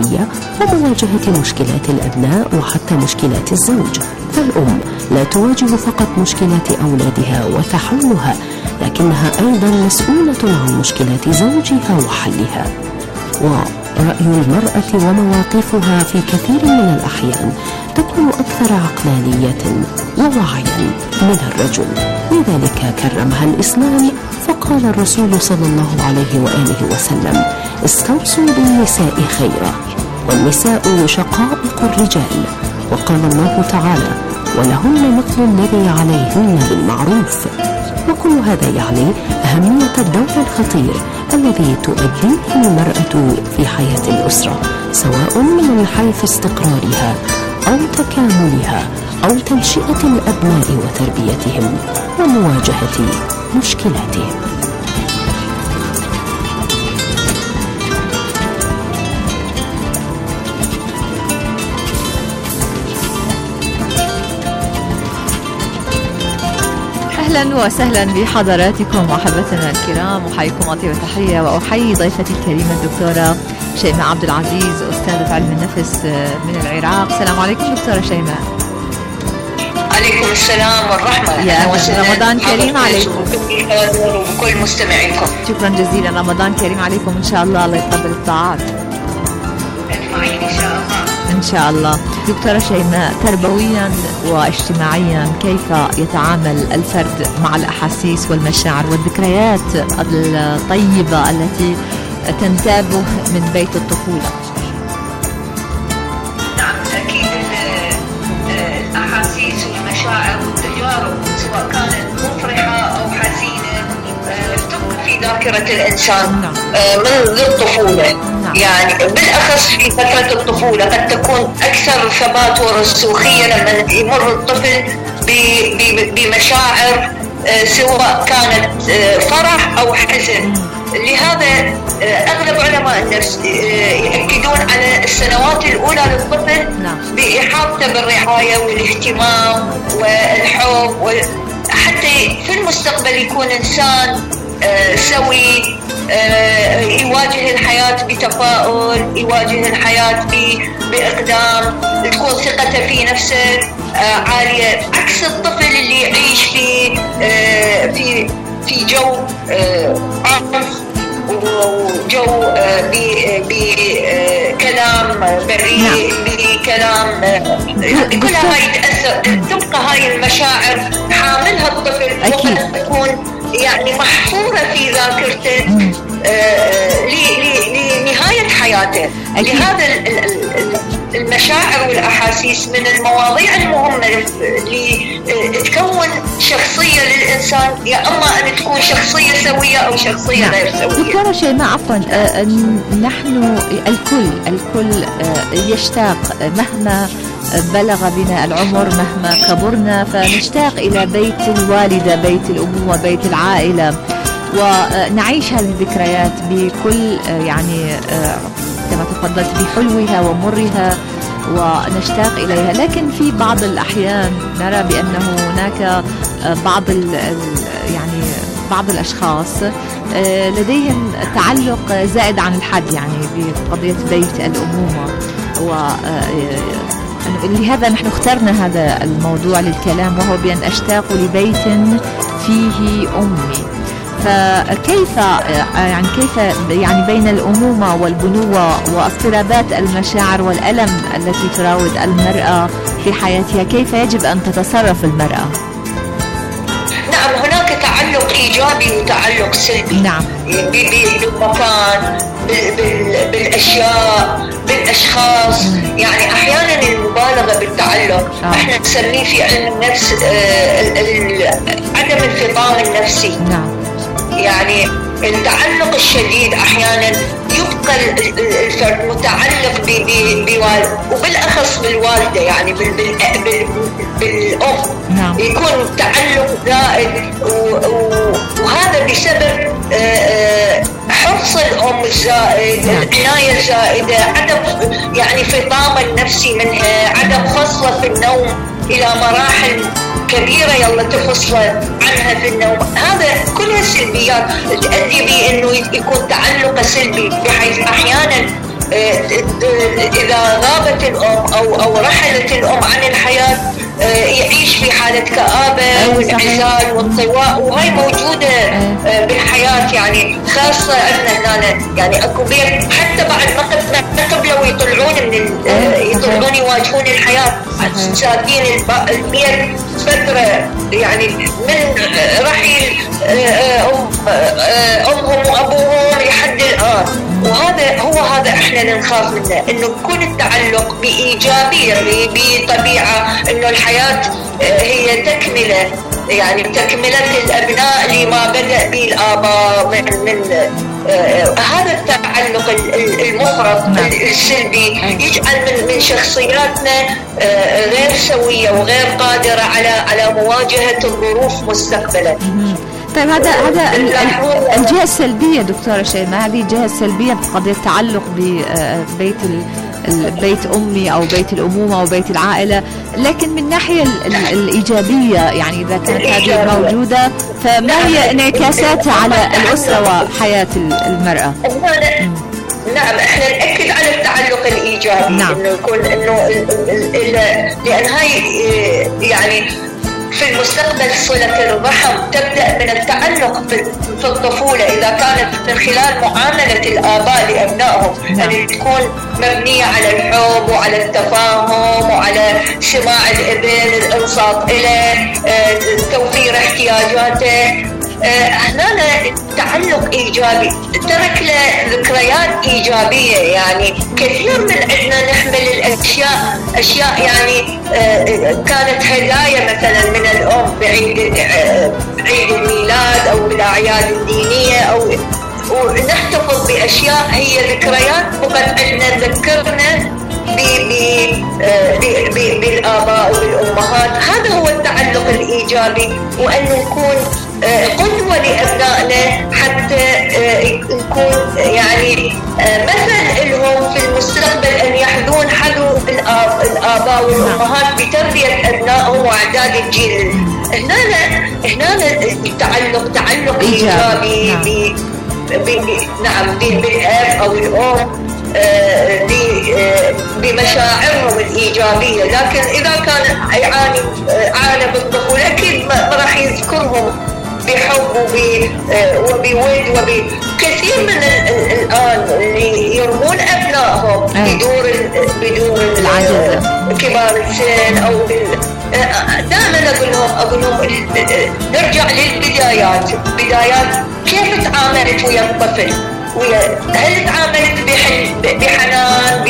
الأسرية ومواجهة مشكلات الأبناء وحتى مشكلات الزوج. فالأم لا تواجه فقط مشكلات أولادها وتحلها، لكنها أيضا مسؤولة عن مشكلات زوجها وحلها. ورأي المرأة ومواقفها في كثير من الأحيان تكون أكثر عقلانية ووعيا من الرجل، لذلك كرمها الإسلام، فقال الرسول صلى الله عليه وآله وسلم: استوصوا بالنساء خيرا، والنساء شقائق الرجال. وقال الله تعالى: ولهن مثل الذي عليهن بالمعروف. وكل هذا يعني أهمية الدور الخطير الذي تؤديه المرأة في حياة الأسرة، سواء من حيث استقرارها أو تكاملها أو تنشئة الأبناء وتربيتهم ومواجهة مشكلاتهم. أهلا وسهلا بحضراتكم أحبتنا الكرام، أحييكم أطيب تحية وأحيي ضيفتي الكريمة الدكتورة شيماء عبد العزيز، أستاذة علم النفس من العراق. السلام عليكم دكتورة شيماء. عليكم السلام والرحمة. يا رمضان كريم عليكم وكل مستمعيكم. شكرا جزيلا، رمضان كريم عليكم إن شاء الله. الله يتقبل الطاعات إن شاء الله. دكتورة شيماء، تربويا واجتماعيا كيف يتعامل الفرد مع الأحاسيس والمشاعر والذكريات الطيبة التي تنتابه من بيت الطفولة؟ نعم، أكيد الأحاسيس والمشاعر والتجارب سواء كانت مفرحة أو حزينة تبقى في ذاكرة الإنسان منذ الطفولة. يعني بالأخص في فترة الطفولة قد تكون أكثر ثبات ورسوخية لما يمر الطفل بمشاعر سواء كانت فرح أو حزن. لهذا أغلب علماء النفس يأكدون على السنوات الأولى للطفل بإحاطته بالرعاية والاهتمام والحب، حتى في المستقبل يكون إنسان سوي، يواجه الحياة بتفاؤل، يواجه الحياة بإقدام، تكون ثقته في نفسه عالية، عكس الطفل اللي يعيش في جو عنف وجو بكلام بريء، بكلام كل هاي يتأثر، تبقى هاي المشاعر حاملها الطفل وقد تكون يعني محفورة في ذاكرته لنهاية حياته. لهذا المشاعر والأحاسيس من المواضيع المهمة اللي تكون شخصية للإنسان، يا أما أن تكون شخصية سوية أو شخصية غير سوية. دكتورة شيماء، عفوا، نحن الكل يشتاق مهما بلغ بنا العمر، مهما كبرنا فنشتاق إلى بيت الوالدة، بيت الأبوة، بيت العائلة، ونعيش هذه الذكريات بكل يعني كما تفضلت بحلوها ومرها ونشتاق إليها. لكن في بعض الأحيان نرى بأنه هناك بعض الأشخاص لديهم تعلق زائد عن الحد يعني بقضية بيت الأمومة، لهذا نحن اخترنا هذا الموضوع للكلام، وهو بأن أشتاق لبيت فيه أمي. فكيف يعني بين الأمومة والبنوة واضطرابات المشاعر والألم التي تراود المرأة في حياتها، كيف يجب أن تتصرف المرأة؟ نعم، هناك تعلق إيجابي وتعلق سلبي. نعم، بالمكان، بالأشياء، بالأشخاص. يعني أحيانا المبالغة بالتعلق احنا نسميه في علم النفس عدم الفطام النفسي. نعم، يعني التعلق الشديد أحيانا يبقى الفرد متعلق وبالأخص بالوالدة، يعني بالأم. نعم. يكون تعلق زائد، وهذا بسبب حرص الأم الزائد، العناية الزائدة، عدم يعني فطام النفسي منها، عدم فصله في النوم إلى مراحل كبيرة يلا تفصل عنها في النوم. هذا كلها سلبيات تؤدي به انه يكون تعلق سلبي، بحيث احيانا إذا غابت الأم أو رحلت الأم عن الحياة يعيش في حالة كآبة وانعزال وانطواء، وهي موجودة بالحياة يعني، خاصة عندنا هنا يعني أكو بيت حتى بعد ما قبلوا يطلعون يطلعون يواجهون الحياة، ساكين البيت فترة يعني من رحيل أمهم وأبوهم لحد الآن. وهذا هذا احنا نخاف منه، انه يكون التعلق بإيجابية بطبيعة، انه الحياة هي تكملة، يعني تكملة الأبناء لما بدأ به الآباء من هذا التعلق المفرط السلبي يجعل من شخصياتنا غير سوية وغير قادرة على مواجهة الظروف مستقبلا. طيب هذا الجهة السلبية دكتورة شيماء، هذه الجهة السلبية بقضية التعلق ببيت أمي أو بيت الأمومة أو بيت العائلة، لكن من الناحية الإيجابية يعني إذا كانت هذه موجودة فما هي انعكاساتها على الأسرة وحياة المرأة؟ نعم، احنا نأكد على التعلق الإيجابي. نعم. انه يكون لأن هاي يعني في المستقبل صلة الرحم تبدأ من التعلق في الطفولة، إذا كانت من خلال معاملة الآباء لأبنائهم أن تكون مبنية على الحب وعلى التفاهم وعلى سماع الابن، الإنصات إليه، توفير احتياجاته. هنا تعلق إيجابي ترك له ذكريات إيجابية. يعني كثير من عندنا نحمل الأشياء يعني كانت هدايا مثلا من الأم بعيد الميلاد أو بالأعياد الدينية، أو ونحتفظ بأشياء هي ذكريات فقط عندنا تذكرنا بالآباء وبالأمهات. هذا هو التعلق الإيجابي، وأن نكون قدوة لأبنائنا حتى نكون يعني مثل لهم في المستقبل، أن يحذون حذو الآباء والأمهات بتربية أبنائهم وإعداد الجيل. هنا تعلق إيجابي نعم بالأب أو الأم بمشاعرهم الإيجابية. لكن إذا كان عانى بالطفولة أكيد ما راح يذكرهم بحب وبود كثير من الآن اللي يرمون أبنائهم بدون العجزة، كبار السن أو دائما أقول لهم نرجع للبدايات. كيف تعاملت ويا الطفل؟ هل تعاملت بحنان،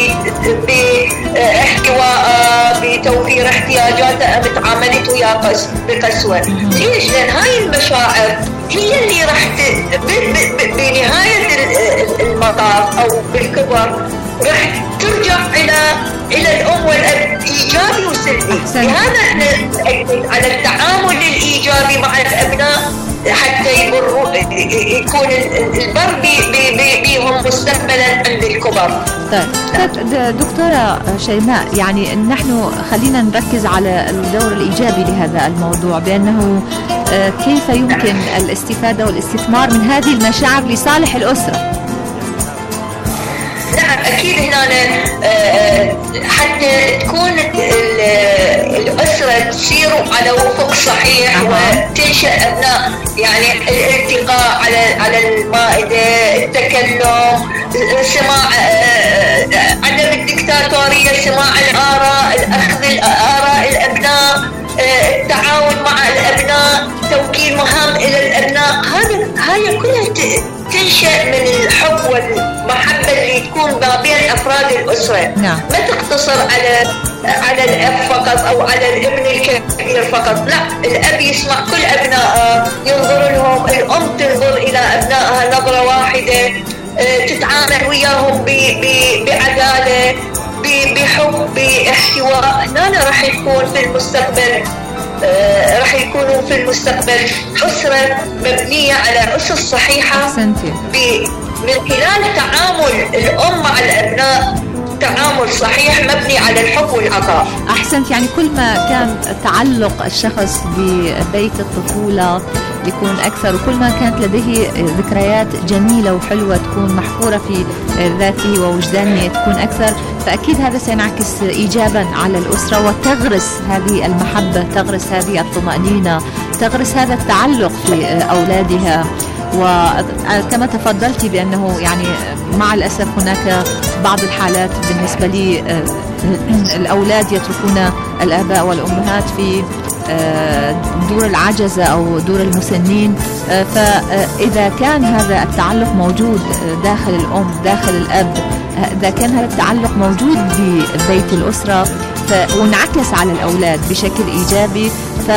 باحتواء، بتوفير احتياجاته، أم تعاملت وياه بقسوة؟ ليش؟ لأن هاي المشاعر هي اللي راح بنهاية المطاف أو بالكبر راح ترجع إلى الأم والأب إيجابي وسلبي. لهذا احنا نأكد على التعامل الإيجابي مع الأبناء حتى يكون البر بهم مستقبلا عند الكبر. طيب دكتورة شيماء، يعني نحن خلينا نركز على الدور الإيجابي لهذا الموضوع، بأنه كيف يمكن الاستفادة والاستثمار من هذه المشاعر لصالح الأسرة. نعم أكيد هنا حتى تكون الأسرة تسير على وفق صحيح وتنشأ أبناء يعني الالتقاء على المائدة، التكلم، سماع عدم الدكتاتورية، سماع الآراء، أخذ آراء الأبناء، التعاون مع الأبناء، توكيل مهام إلى الأبناء. هاي كلها تنشأ من الحب والمحبة اللي تكون ما بين أفراد الأسرة. نعم. ما تقتصر على الأب فقط أو على الابن الكبير فقط، لا، الأب يسمع كل أبنائه، ينظر لهم، الأم تنظر إلى أبنائها نظرة واحدة، تتعامل وياهم بعدالة، بحب، باحتواء. هنا راح يكون في المستقبل راح يكونوا في المستقبل أسرة مبنية على أسس صحيحة من خلال تعامل الأم مع الأبناء تعامل الصحيح مبني على الحب والعطاء. أحسنت، يعني كل ما كان تعلق الشخص ببيت الطفولة يكون أكثر، وكل ما كانت لديه ذكريات جميلة وحلوة تكون محفورة في ذاته ووجدانه تكون أكثر، فأكيد هذا سينعكس إيجابا على الأسرة وتغرس هذه المحبة، تغرس هذه الطمأنينة، تغرس هذا التعلق في أولادها. وكما تفضلتي بأنه يعني مع الأسف هناك بعض الحالات بالنسبة لي الأولاد يتركون الآباء والأمهات في دور العجزة أو دور المسنين، فإذا كان هذا التعلق موجود داخل الأم داخل الأب، إذا كان هذا التعلق موجود ببيت الأسرة ونعكس على الأولاد بشكل إيجابي،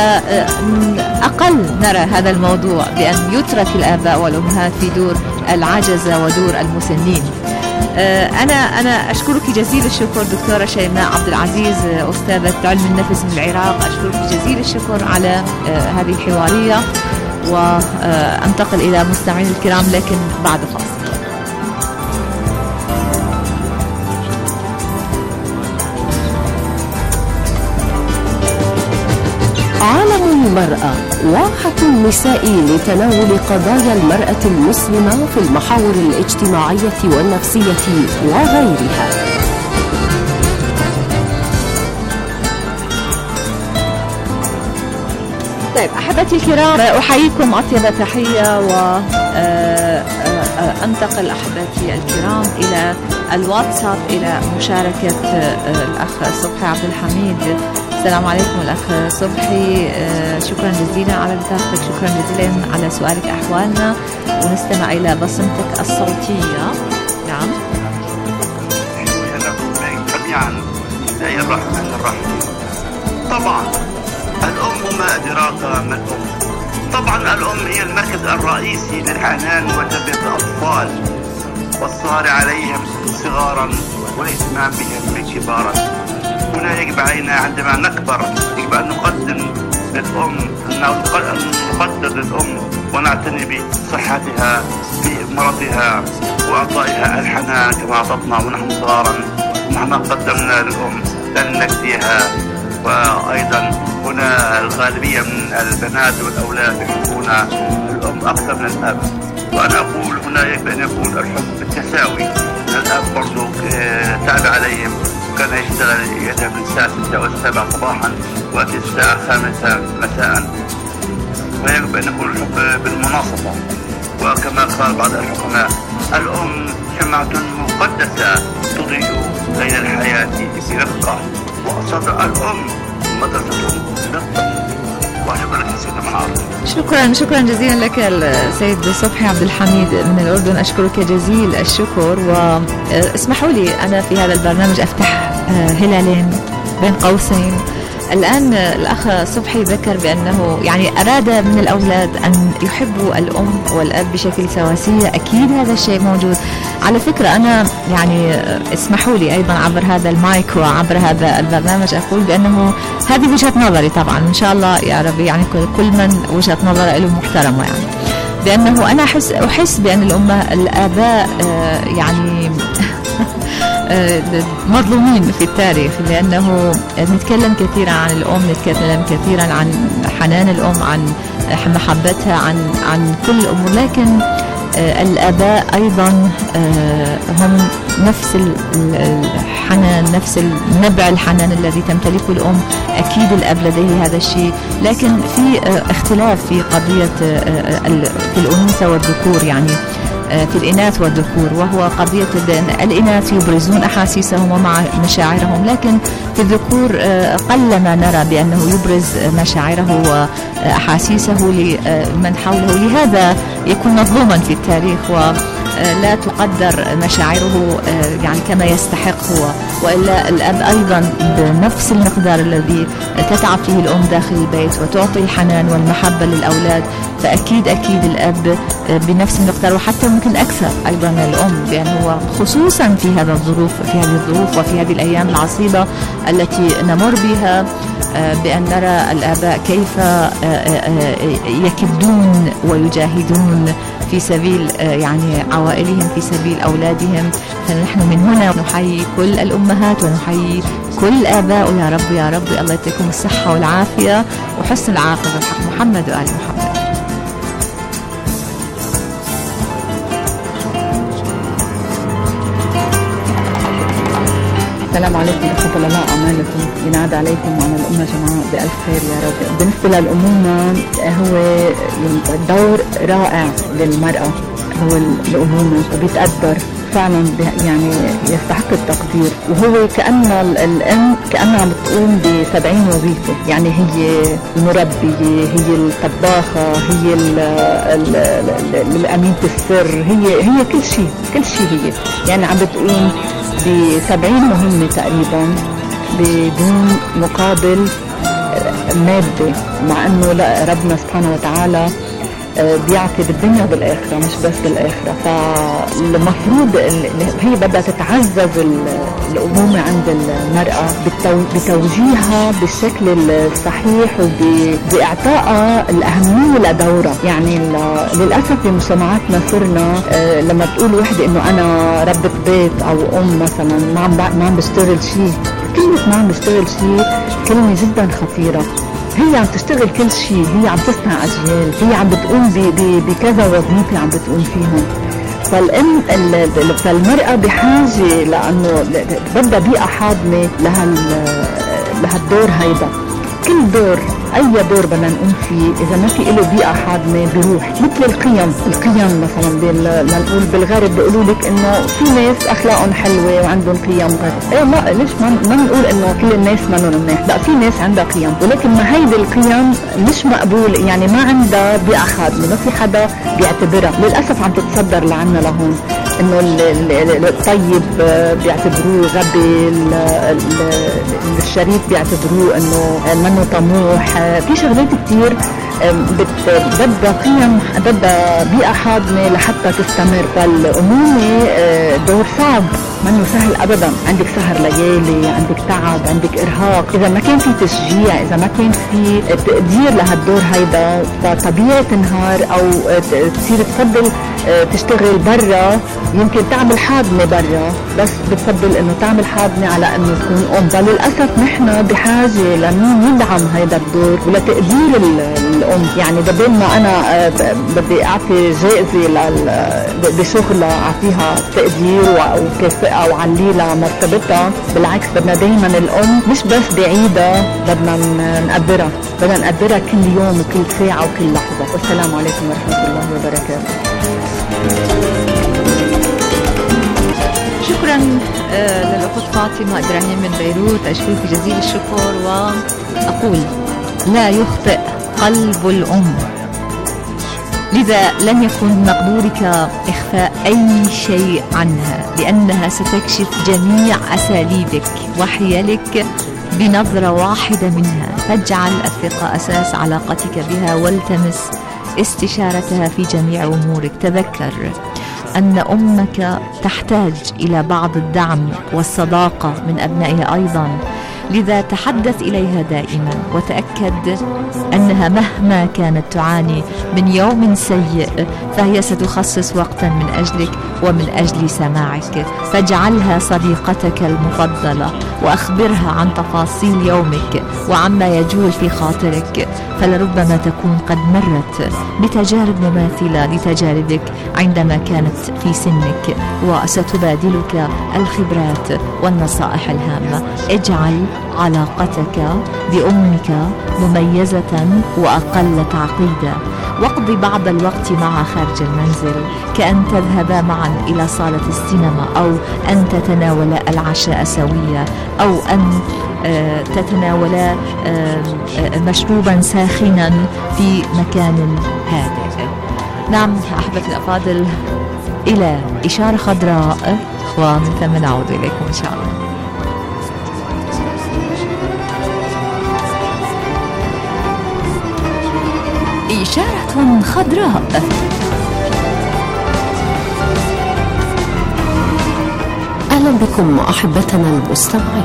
فأقل نرى هذا الموضوع بأن يترك الآباء والأمهات في دور العجزة ودور المسنين. أنا أشكرك جزيل الشكر دكتورة شيماء عبد العزيز، أستاذة علم النفس من العراق، أشكرك جزيل الشكر على هذه الحوارية، وأنتقل إلى مستمعين الكرام لكن بعد فاصل. عالم المرأة، واحة النساء لتناول قضايا المرأة المسلمة في المحاور الاجتماعية والنفسية وغيرها. طيب أحبتي الكرام، أحييكم أطيب تحية وأنتقل أحبتي الكرام إلى الواتساب إلى مشاركة الأخ صبحي عبد الحميد. السلام عليكم الأخ صبحي، شكرا جزيلا على رسالتك، شكرا جزيلا على سؤالك أحوالنا، ونستمع إلى بصمتك الصوتية. نعم. جميعا بسم الله الرحمن الرحيم. طبعا الأم ما أدراك ما الأم. طبعا الأم هي المركز الرئيسي للحنان وتربية الأطفال والسهر عليهم صغارا والاهتمام بهم كبارا. هنا يجب علينا عندما نكبر يجب أن نقدم للأم، أن نقدر للأم ونعتني بصحتها بمرضها وأعطائها الحنان كما أعطتنا ونحن صغارا. مهما قدمنا للأم لن نكفيها. وأيضا هنا الغالبية من البنات والأولاد يحبون الأم أكثر من الأب، وأنا أقول هنا يجب أن يكون الحب بالتساوي. الأب برضو تعب عليهم، كان يشتغل يذهب من الساعة 6 أو 7 صباحا وأتي الساعة 5 مساء، ويجب أن يكون الحب بالمناصفة. وكما قال بعض الحكماء الأم شمعة مقدسة تضيء ليل الحياة برقة، وصدر الأم مدرسة للطفل. وشكرا لك سيدنا منار. شكرا جزيلا لك السيد صبحي عبد الحميد من الأردن، أشكرك جزيل الشكر. واسمحوا لي أنا في هذا البرنامج أفتح هلالين بين قوسين. الآن الأخ صبحي ذكر بأنه يعني أراد من الأولاد أن يحبوا الأم والأب بشكل سواسية. أكيد هذا الشيء موجود. على فكرة أنا يعني اسمحوا لي أيضا عبر هذا المايك وعبر هذا البرنامج أقول بأنه هذه وجهة نظري طبعا، إن شاء الله يا رب يعني كل من وجهة نظره له محترمة، يعني بأنه أنا أحس بأن الآباء يعني مظلومين في التاريخ، لأنه نتكلم كثيرا عن الأم، نتكلم كثيرا عن حنان الأم، عن محبتها، عن كل الأمور، لكن الآباء أيضا هم نفس الحنان، نفس النبع الحنان الذي تمتلكه الأم. أكيد الأب لديه هذا الشيء، لكن في اختلاف في قضية في الأنوثة والذكور، يعني في الإناث والذكور، وهو قضية الإناث يبرزون أحاسيسهم ومع مشاعرهم، لكن في الذكور قلما نرى بأنه يبرز مشاعره وأحاسيسه لمن حوله. لهذا يكون مظلوما في التاريخ ولا تقدر مشاعره يعني كما يستحق هو. وإلا الأب أيضا بنفس المقدار الذي تتعب فيه الأم داخل البيت وتعطي الحنان والمحبة للأولاد، فأكيد الأب بنفس المقدار وحتى ممكن أكثر أيضا الأم، لأنه خصوصا في هذه الظروف وفي هذه الأيام العصيبة التي نمر بها، بأن نرى الآباء كيف يكدون ويجاهدون في سبيل يعني عوائلهم، في سبيل أولادهم. فنحن من هنا نحيي كل الأمهات ونحيي كل الآباء، ويا رب يا رب الله يعطيكم الصحة والعافية وحسن العاقبة بحق محمد وآل محمد. السلام عليكم ورحمة الله أعمالكم، ينعاد عليكم وعلى الأمة جماعة بألف خير يا رب. بالنسبة للأمومة هو دور رائع للمرأة، هو الأمومة بيتقدر فعلا، يعني يستحق التقدير. وهو كأن الأم كأنها عم بتقوم ب70 وظيفة، يعني هي المربية، هي الطباخة، هي الأمينة السر، هي كل شيء هي، يعني عم بتقوم ب70 مهمة تقريبا بدون مقابل مادي، مع انه لا، ربنا سبحانه وتعالى بيعطي بالدنيا وبالآخرة مش بس بالآخرة. فالمفروض هي بدها تتعزز الأمومة عند المرأة بتوجيهها بالشكل الصحيح وبإعطائها الأهمية لدورها. يعني للأسف بمجتمعاتنا صرنا لما تقول وحدة إنه أنا ربة بيت أو أم مثلا ما عم بشتغل شيء، كلمة ما عم بشتغل شيء كلمة جدا خطيرة. هي عم تشتغل كل شيء، هي عم تصنع أجيال، هي عم بتقوم بكذا وظيفة عم بتقوم فيهم. فالمرأة بحاجة لأنه بدها بيئة حاضنة لهالدور هيدا. كل دور، أي دور بدنا نقوم فيه إذا ما في له بيئة حاضنة بيروح. مثل القيم مثلا لنقول بالغرب بيقولوا لك إنه في ناس أخلاقهم حلوة وعندهم قيم غرب. إيه لا، ليش ما نقول إنه كل الناس منهم منيح؟ لا، في ناس عندها قيم، ولكن ما هيدي القيم مش مقبول، يعني ما عندها بيئة حاضنة، ما في حدا بيعتبرها. للأسف عم تتصدر لعنا لهون إنه الطيب بيعتبروه غبي، الشريف بيعتبروه إنه منه طموح. في شغلات كتير بدها قيم، بدها بيئة حاضنة لحتى تستمر. فالأمومة دور صعب، منه سهل أبدا. عندك سهر ليالي، عندك تعب، عندك إرهاق. إذا ما كان في تشجيع، إذا ما كان في تقدير لهالدور هيدا، فطبيعي تنهار أو تصير تفضل تشتغل برا. يمكن تعمل حاضنة برا، بس بتفضل إنه تعمل حاضنة على إنه تكون أم. فللأسف نحن بحاجة لمين يدعم هيدا الدور ولتقدير الأم. يعني بدل ما أنا بدي أعطي جائزة بشغلها أعطيها تقدير وكفاءة وعليلها مرتبتها، بالعكس بدنا دايما الأم مش بس بعيدة، بدنا نقدرها كل يوم وكل ساعة وكل لحظة. والسلام عليكم ورحمة الله وبركاته. شكرا للأخت فاطمة إبراهيم من بيروت، أشكرك جزيل الشكر وأقول لا يخطئ قلب الأم، لذا لن يكون من مقدورك إخفاء أي شيء عنها، لأنها ستكشف جميع أساليبك وحيلك بنظرة واحدة منها. فاجعل الثقة أساس علاقتك بها والتمس استشارتها في جميع أمورك. تذكر أن أمك تحتاج إلى بعض الدعم والصداقة من أبنائها أيضا، لذا تحدث إليها دائما وتأكد أنها مهما كانت تعاني من يوم سيء فهي ستخصص وقتا من أجلك ومن أجل سماعك. فاجعلها صديقتك المفضلة وأخبرها عن تفاصيل يومك وعما يجول في خاطرك، فلربما تكون قد مرت بتجارب مماثلة لتجاربك عندما كانت في سنك، وستبادلك الخبرات والنصائح الهامة. اجعل علاقتك بأمك مميزة وأقل تعقيدا، واقضي بعض الوقت معها خارج المنزل، كأن تذهبا معا إلى صالة السينما، أو أن تتناولا العشاء سويا، أو أن تتناولا مشروبا ساخنا في مكان هادئ. نعم أحبتي الأفاضل، إلى إشارة خضراء ومن ثم نعود إليكم إن شاء الله. إشارة خضراء. أهلا بكم أحبتنا المستمعين.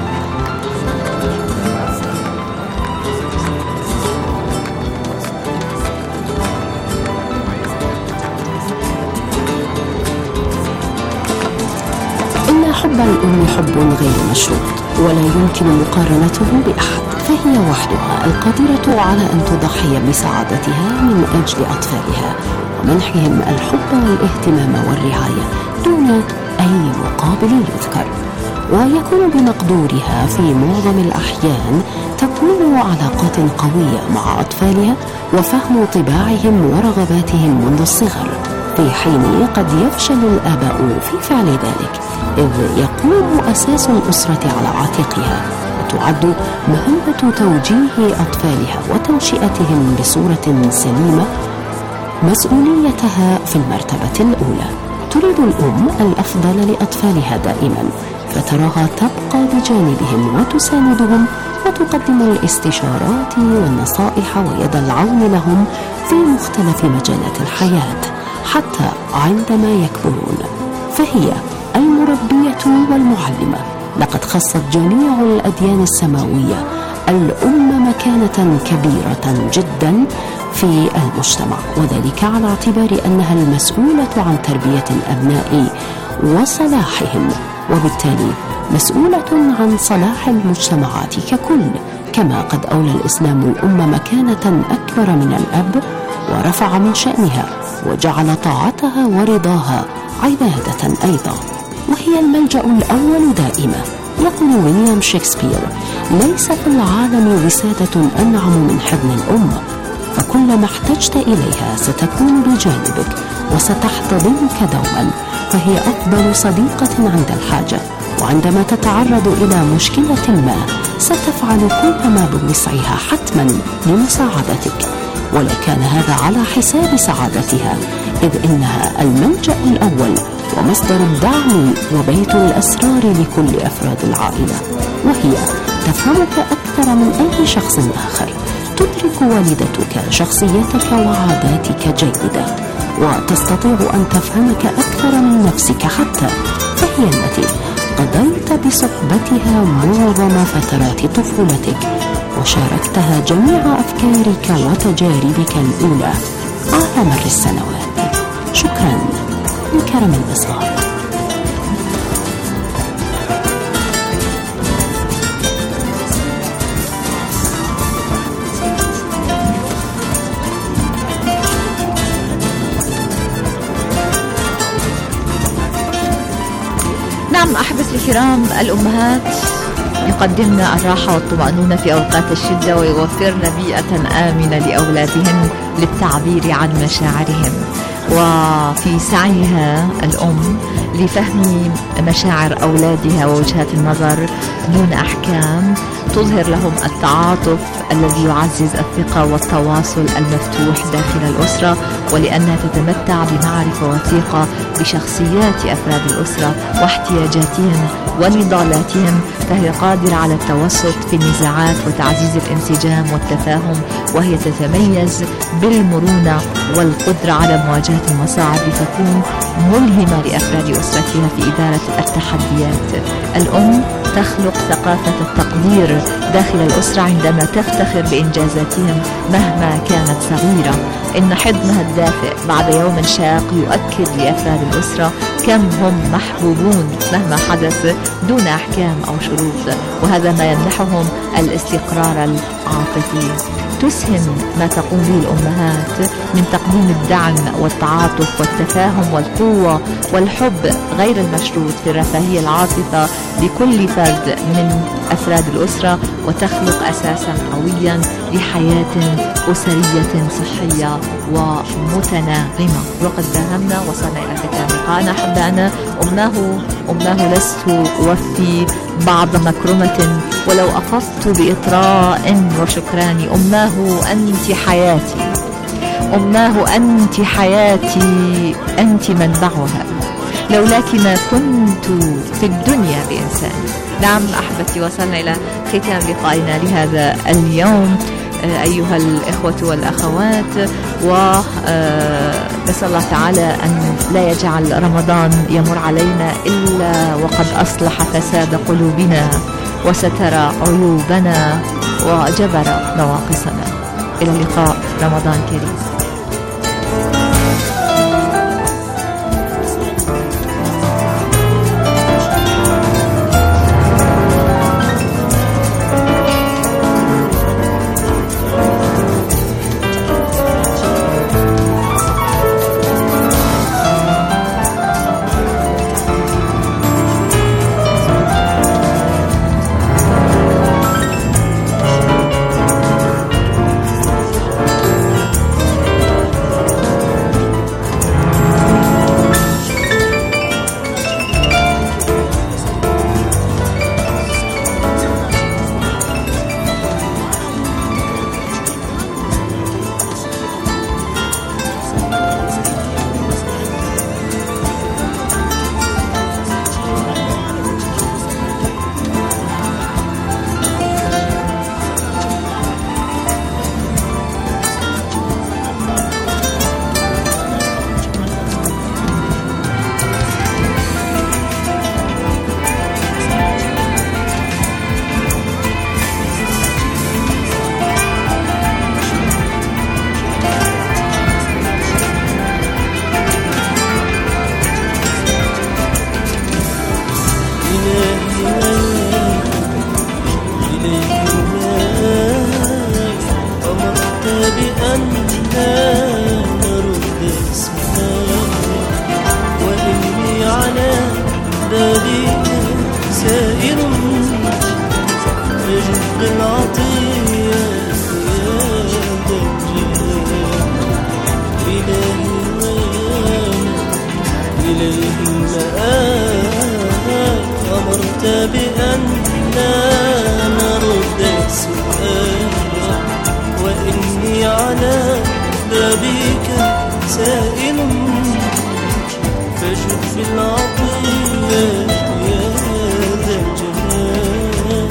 حب الأم حب غير مشروط ولا يمكن مقارنته بأحد، فهي وحدها القادرة على أن تضحي بسعادتها من أجل أطفالها ومنحهم الحب والاهتمام والرعاية دون أي مقابل يذكر. ويكون بمقدورها في معظم الأحيان تكوين علاقات قوية مع أطفالها وفهم طباعهم ورغباتهم منذ الصغر، في حين قد يفشل الآباء في فعل ذلك، إذ يقوم أساس الأسرة على عاتقها، وتعد مهمة توجيه أطفالها وتنشئتهم بصورة سليمة مسؤوليتها في المرتبة الأولى. تريد الأم الأفضل لأطفالها دائما، فتراها تبقى بجانبهم وتساندهم وتقدم الاستشارات والنصائح ويد العون لهم في مختلف مجالات الحياة حتى عندما يكبرون، فهي المربية والمعلمة. لقد خصت جميع الأديان السماوية الأم مكانة كبيرة جدا في المجتمع، وذلك على اعتبار أنها المسؤولة عن تربية الأبناء وصلاحهم، وبالتالي مسؤولة عن صلاح المجتمعات ككل. كما قد أولى الإسلام الأم مكانة أكبر من الأب ورفع من شأنها وجعل طاعتها ورضاها عبادة أيضا، وهي الملجأ الأول دائما. يقول ويليام شكسبير: ليس في العالم وسادة أنعم من حضن الأم، فكل ما احتجت إليها ستكون بجانبك وستحتضنك دوما، فهي أفضل صديقة عند الحاجة، وعندما تتعرض إلى مشكلة ما ستفعل كل ما بوسعها حتما لمساعدتك، ولا كان هذا على حساب سعادتها، إذ إنها الملجأ الأول ومصدر الدعم وبيت الأسرار لكل أفراد العائلة، وهي تفهمك أكثر من أي شخص آخر. تدرك والدتك شخصيتك وعاداتك جيدة، وتستطيع أن تفهمك أكثر من نفسك حتى، فهي التي قضيت بصحبتها معظم فترات طفولتك وشاركتها جميع أفكارك وتجاربك الأولى على مر السنوات. شكرا من كرم الإصغاء. نعم أحبتي الكرام، الأمهات يقدمن الراحة والطمأنينة في أوقات الشدة ويوفرن بيئة آمنة لأولادهن للتعبير عن مشاعرهم، وفي سعيها الأم لفهم مشاعر أولادها ووجهات النظر دون أحكام، تظهر لهم التعاطف الذي يعزز الثقة والتواصل المفتوح داخل الأسرة، ولأنها تتمتع بمعرفة وثيقة بشخصيات أفراد الأسرة واحتياجاتهم ونضالاتهم، فهي قادرة على التوسط في النزاعات وتعزيز الانسجام والتفاهم، وهي تتميز بالمرونة والقدرة على مواجهة المصاعب لتكون ملهمة لأفراد أسرتها في إدارة التحديات. الأم تخلق ثقافة التقدير داخل الأسرة عندما تفتخر بإنجازاتهم مهما كانت صغيرة. إن حضنها الدافئ بعد يوم شاق يؤكد لأفراد الأسرة كم هم محبوبون مهما حدث دون أحكام أو شروط، وهذا ما يمنحهم الاستقرار العاطفي. تسهم ما تقوم به الأمهات من تقديم الدعم والتعاطف والتفاهم والقوة والحب غير المشروط في الرفاهية العاطفة لكل فرد من أفراد الأسرة، وتخلق أساسا قويا لحياة أسرية صحية ومتناغمة. وقد داهمنا وصلنا إلى ختام لقائنا. أحبائنا، أماه لست أوفي بعض مكرمة ولو أفضت بإطراء وشكران. أماه أنت حياتي، أماه أنت حياتي، أنت منبعها، لولاك ما كنت في الدنيا بإنسان. نعم أحبتي، وصلنا إلى ختام لقائنا لهذا اليوم أيها الإخوة والأخوات، ونسأل الله تعالى أن لا يجعل رمضان يمر علينا إلا وقد أصلح فساد قلوبنا وستر عيوبنا وجبر نواقصنا. إلى اللقاء، رمضان كريم. سائل فجد في العطية يا ذا الجلال.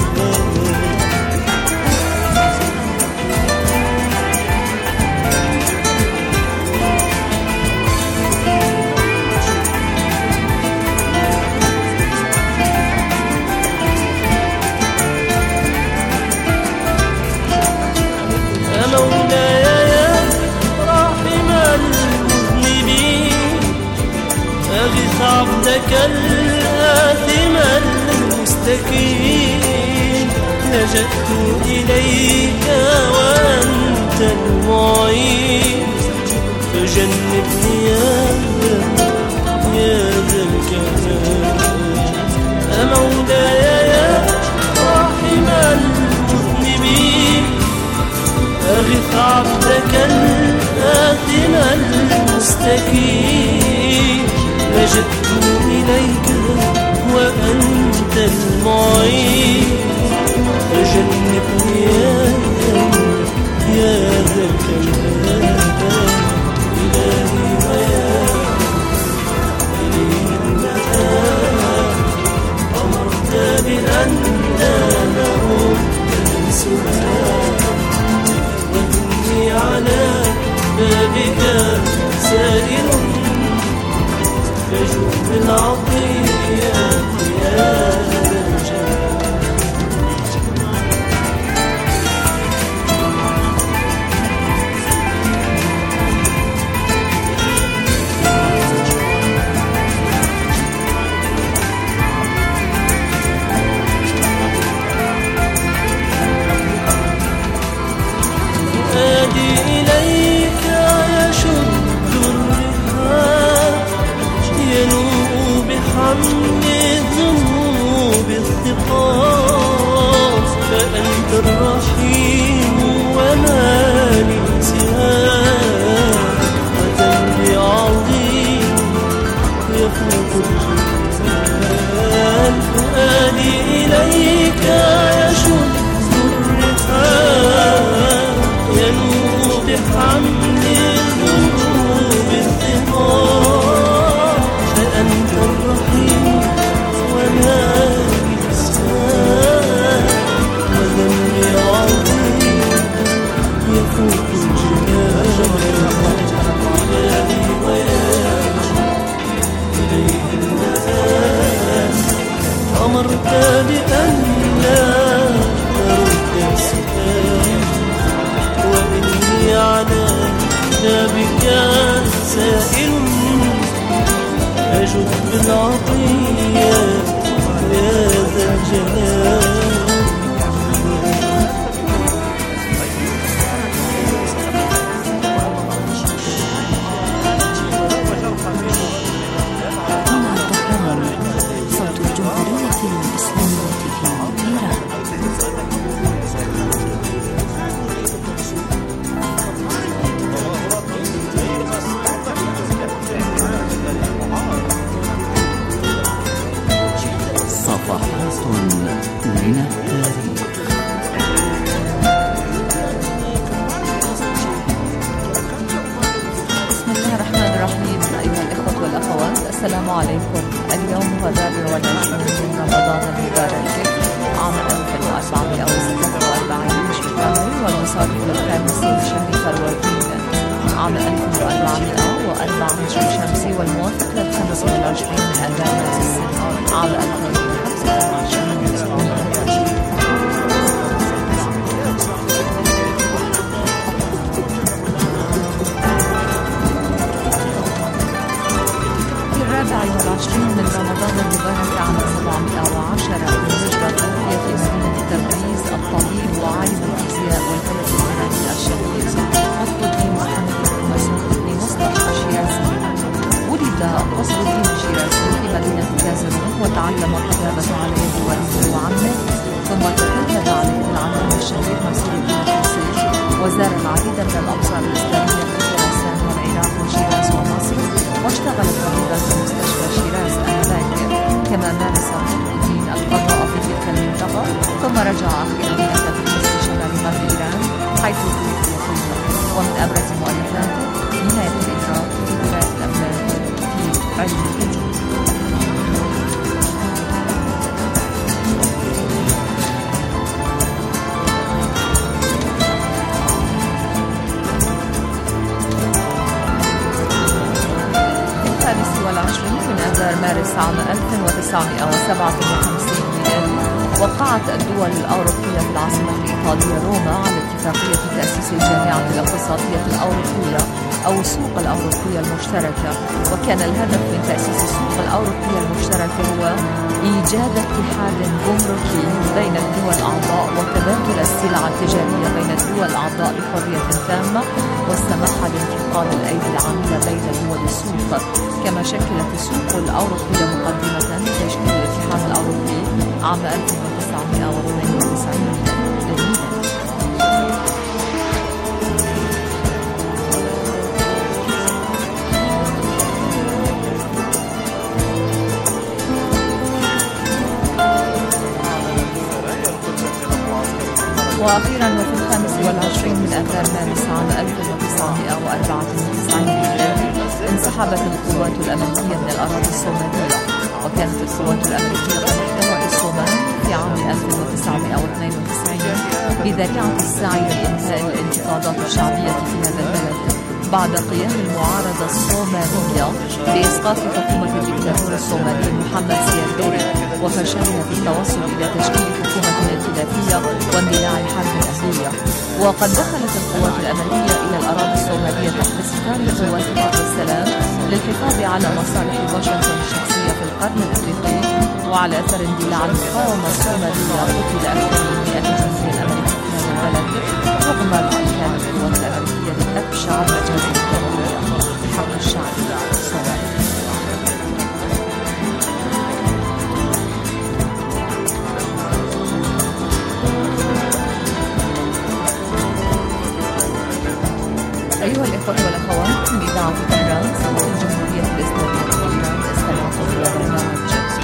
أغث عبدك الآثم المستكين لجأت إليك وأنت المعين فجنبني يا ذا الكمال. مولاي يا راحم المذنبين أغث عبدك الآثم المستكين لجأت إليك وأنت المعين فجنبني يا ذا الكمال. إلهي ويا إليه المآب أمرت بأن نعود سبحان وإني على بابك سائل فجد بالعطية يا ذا الجلال. آدي إليك يشد الرحال ينوء بحمل الذنوب الثقال فأنت الرحيم وما لي سواك وذنبي عظيم يفوق الجبال. فؤادي إليك يشد الرحال ينوء بحمل الذنوب الثقال فأنت الرحيم وما لي سواك وذنبي عظيم يفوق الجبال. إلهي ويا إليه المآب أمرت بأن لا نرد سؤال وإني على بابك سائل أجد بالعطية يا ذا الجلال. صوت الجمهورية الإسلامية في إيران. صفحات من التاريخ. بسم الله الرحمن الرحيم. أيها الإخوة والأخوات، السلام عليكم. اليوم هو 24 من رمضان المبارك عام 1446 هجري قمري والمصادف للخامس من شهر فروردين عام 1404 هجري شمسي والموافق لل25 من آذار عام 2025. من رمضان المبارك عام 710 من الهجرة توفي في مدينة تبريز الطبيب وعالم الفيزياء والفلك الإيراني الشهير قطب الدين محمد بن مسعود بن مصطفى الشيرازي. ولد قصر الدين الشيرازي في مدينة كازرون وتعلم الكتابة على يد والده وعمه، ثم تتلمذ على يد العلامة الشهير ناصر الدين الحسين وزار العديد من الأمصار الإسلامية في خراسان والعراق وشيراز ومصر، واشتغل طبيبا في مستشفى شيراز آنذاك، كما مارس قطب الدين القضاء في تلك المنطقة، ثم رجع أخيرا إلى تبريز في شمال غرب إيران حيث توفي فيها. ومن أبرز مؤلفاته نهاية الإدراك علمي. من آذار مارس عام 1957 ميلادي وقعت الدول الأوروبية في العاصمة الإيطالية روما على اتفاقية تأسيس الجامعة الاقتصادية الأوروبية أو السوق الأوروبية المشتركة. وكان الهدف من تأسيس السوق الأوروبية المشتركة هو إيجاد اتحاد جمركي بين الدول الأعضاء وتبادل السلع التجارية بين الدول الأعضاء بحرية تامة والسماح بانتقال الأيدي العاملة بين دول السوق. كما شكلت السوق الأوروبية مقدمة لتشكيل الاتحاد الأوروبي عام 1992 وأخيرا وفي 25 من آذار مارس عام 1994 ميلادي انسحبت القوات الأمريكية من الأراضي الصومالية. وكانت القوات الأمريكية قد احتوت الصومال في عام 1992 بذريعة السعي لإنهاء الانتفاضات الشعبية في هذا البلد بعد قيام المعارضة الصومالية بإسقاط حكومة الدكتاتور الصومالي محمد سيادري وفشلها في التوصل إلى تشكيل حكومة ائتلافية واندلاع الحرب الأهلية. وقد دخلت القوات الأمريكية إلى الأراضي الصومالية تحت ستار قوات حرب السلام للحفاظ على مصالح واشنطن الشخصية في القرن الأفريقي. وعلى أثر اندلاع المقاومة الصومالية قتل أكثر من 100 جندي أمريكي في هذا البلد رغم ارتكاب القوات الأمريكية لأبشع المجازر الدولية في حق الشعب الصومالي. أيها الإخوة والأخوات من إذاعة طهران صوت الجمهورية الإسلامية طهران، استمعتم إلى برنامج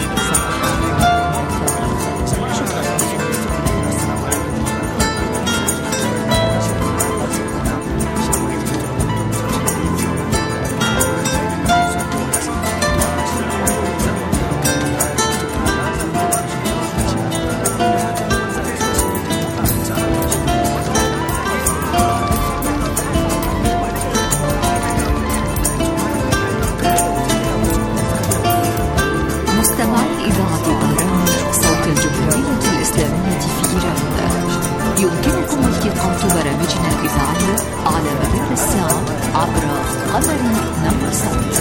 يمكنكم التقاط برامجنا الإذاعية على مدار الساعة عبر قمر نمرسات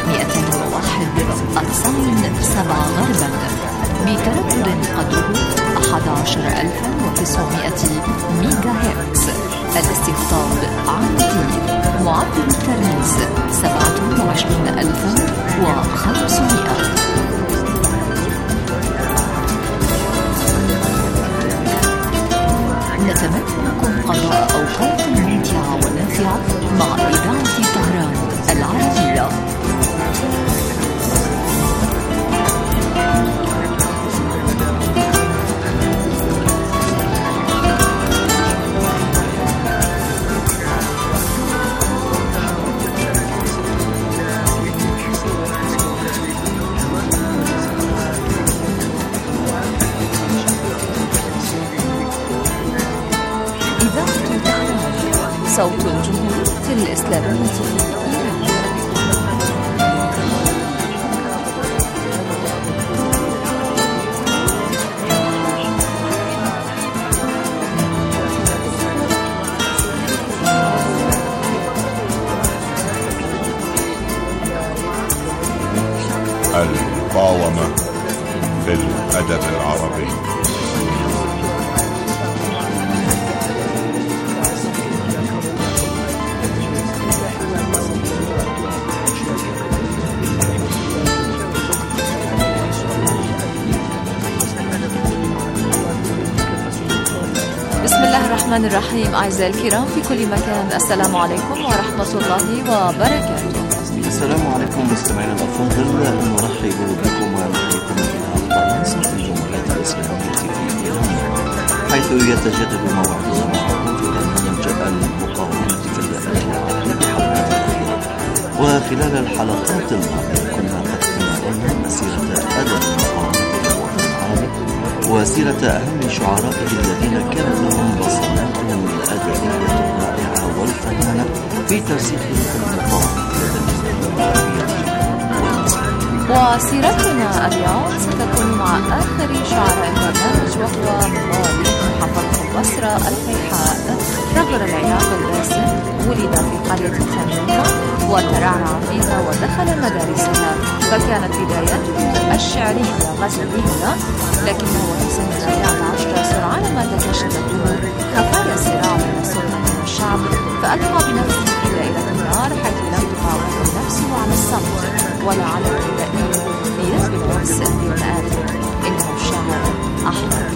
201.7 غربا بتردد قدره 11900 ميجا هرتز. الاستقطاب عادي. معدل الترميز 27500. نتمنى لكم قضاء أوقات ممتعة ونافعة مع إذاعة طهران العربية. صوت الجمهورية الإسلامية في إيران. المقاومة في الأدب العربي. بسم الله الرحمن الرحيم. أعزائي الكرام في كل مكان، السلام عليكم ورحمة الله وبركاته. السلام عليكم مستمعينا الأفاضل، نرحب بكم ونحييكم إلى طهران صوت الجمهورية الإسلامية في إيران، حيث يتجدد موعدنا معكم في برنامج المقاومة في الأدب العربي بحلقة الأخيرة وخلال الحلقات الماضية كنا قد تناولنا مسيرة أدب المقاومة في الوطن العربي وسيرة أهم شعرائه الذين كانت لهم بصمات أدبية رائعة والفنانة في ترسيخ المقاومة العربية والمصرية. وسيرتنا اليوم ستكون مع آخر شعراء البرنامج وهو مواليد محافظة البصرة الفيحاء ثغر العراق الباسم. ولد في قرية الخنومة وترعرع فيها ودخل مدارسها، فكانت بداياته الشعرية غزلية، لكنه في سن 14 سرعان ما تكشفت له خفايا الصراع بين السلطة والشعب، فألقى بنفسه في دائرة النار حيث لم تقاومه نفسه على الصمت ولا على الابتدائية في نسب العرس بالمآثر. إنه الشاعر أحمد.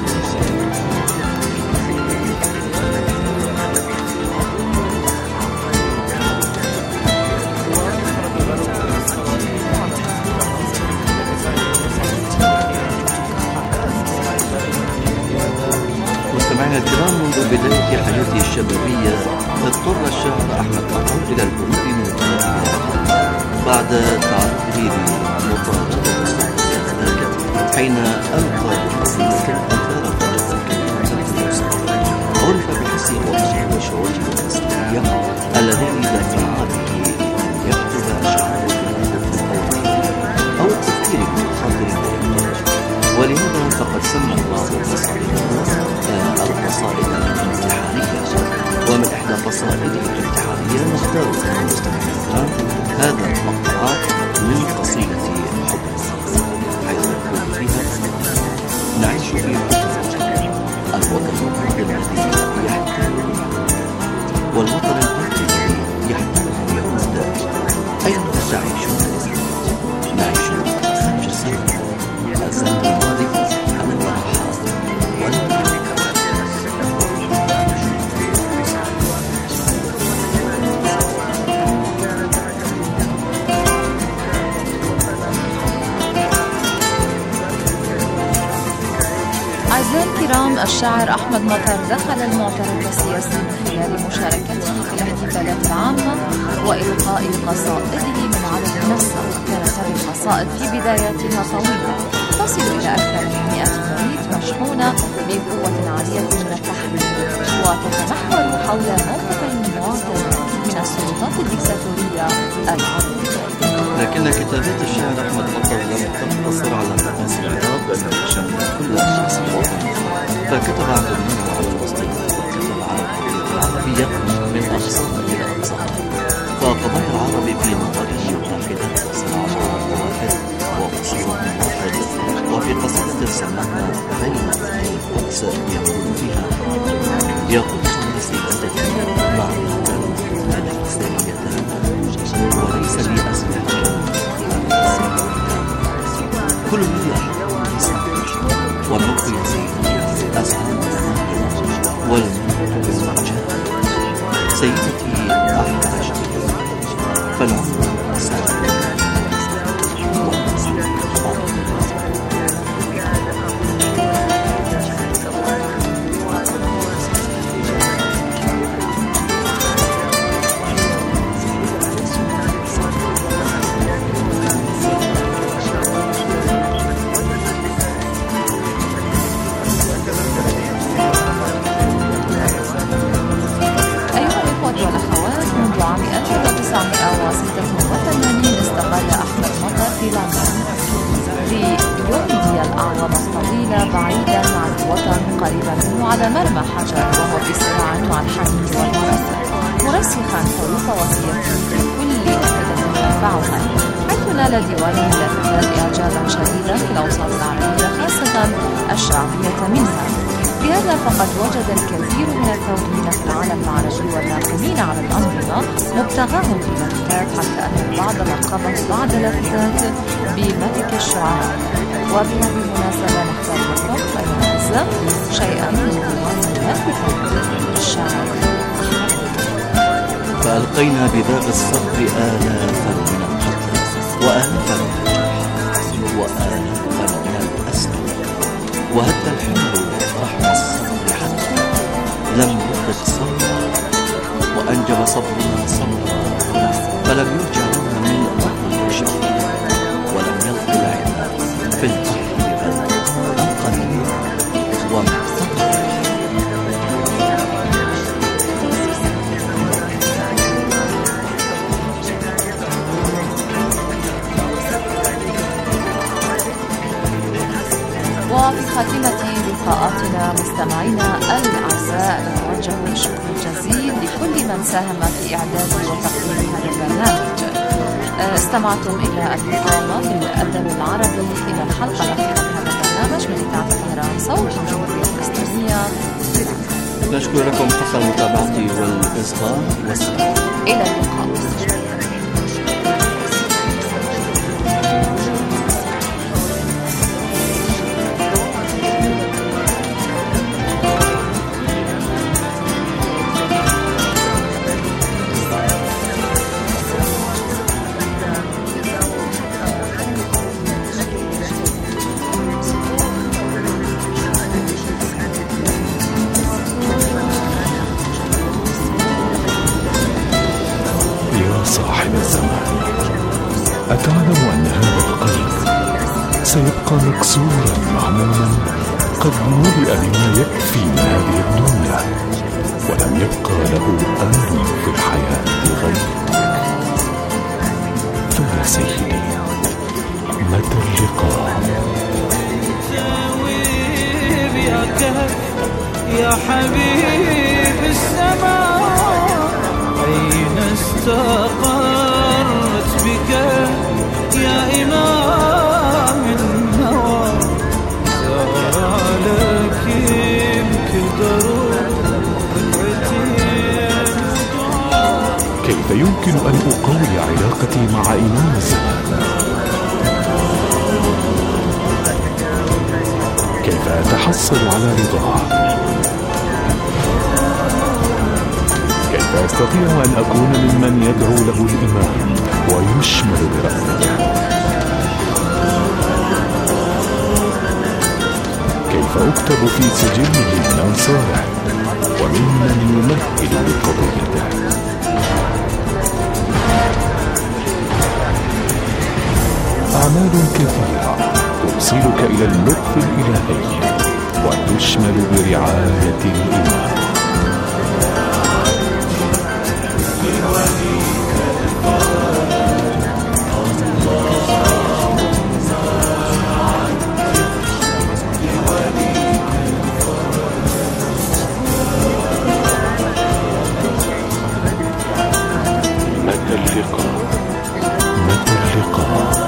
مستمعينا الكرام، منذ بداية حياته الشبابية اضطر الشاعر أحمد مطر إلى الهروب من بلده بعد تعرضه لمطاردة السلطة حين ألقى بقصيدة أثار ضجة كبيرة في المسلمين. عرف بحسه الوطني وشعوره المصرية الذي دفع به أن يكتب أشعاره في الأوطان أو التفكير بخاطر ولهذا فقد سمى بعض قصائده القصائد الانتحارية، ومن إحدى قصائده الانتحارية نختار مستمعينا هذا المقطع من قصيدة حب حيث يقول فيها: نعيش في الوطن الذي يحتاج والوطن الذي يحتاج يهود. أين تعيشون؟ نعيش خارج الزمن، الزمن الماضي أمام الحاضر والماضي. أعزائي الكرام، الشاعر أحمد مطر دخل المعترك السياسي من خلال مشاركته في الاحتفالات العامة وإلقاء قصائده من عدد منسق. كانت هذه القصائد في بداياتها طويلة تصل إلى أكثر من 100 بيت مشحونة بقوة عالية من التحرير، وتتمحور حول موقف المواطن من السلطات الدكتاتورية العربية. لكن كتابات الشاعر أحمد مطر لم تقتصر على مقاس العراق بل شملت كل أشخاص الوطن، فكتب عن لبنان وعن فلسطين، وكتب عن القضية العربية من أقصاها إلى أقصاها، فقضايا العرب في نظره واحدة وصراع عرب واحد ومصير واحد. وفي قصيدة سماها بين القدس يقول فيها: يا قدس سيدتي مع ملك سيدتان وليس لي أزواج كل من يحب والملك يزيد أسعد والملك بالمرجان. سيدتي أحرجت فالعمر سعد بعيدا عن الوطن قريبا منه على مرمى حجر، وهو في صراع مع الحميد والمرث، مرسخا حروف وصيته في كل نافذة ينفعها، حيث نال ديوانه اللافتات إعجابا شديدا في الأوساط العربية خاصة الشعبية منها. بهذا فقد وجد الكثير من الثوريين في العالم العربي والناقمين على الأنظمة مبتغاهم في لافتات، حتى أن البعض لقبه بعض لافتات بملك الشعراء. وبهذه المناسبة نختار لكم فيها شيئا من ديوان الكتاب الشاعر أحمد. فألقينا بباب الصبر آلافا من القتل وآلافا من الجرحى وآلافا من الأسر، وهد الحمل رحم الصبر حتى لم يفرق صبرا، وأنجب صبرنا صبرا فلم يرجع لنا الأعزاء نتوجه بالشكر الجزيل لكل من ساهم في إعداد وتقديم هذا البرنامج. استمعتم إلى المقامة بالأدب العربي إلى الحلقة الأخيرة من هذا البرنامج من إذاعة طهران صوت الجمهورية الإسلامية. نشكر لكم حسن المتابعة والإصغاء والسلام. إلى اللقاء. صاحب الزمان، أتعلم أن هذا القلب سيبقى مكسورا مهموما قد ملئ بما يكفي من هذه الدنيا، ولم يبقى له آل في الحياة غيرك. فيا سيدي، متى اللقاء؟ يا كهف يا حبيب السماء، أين استقرت بك يا إمام النوى؟ سار لك يمكن دروب كيف يمكن أن أقوي علاقتي مع إمام الزمان؟ كيف أتحصل على رضاه؟ كيف أستطيع أن أكون ممن يدعو له الإمام ويشمل برأسه؟ كيف أكتب في سجله من أنصاره وممن يمهد لقضيته؟ أعمال كثيرة توصلك إلى اللطف الإلهي وتشمل برعاية الإمام. متى اللقاء؟ متى اللقاء؟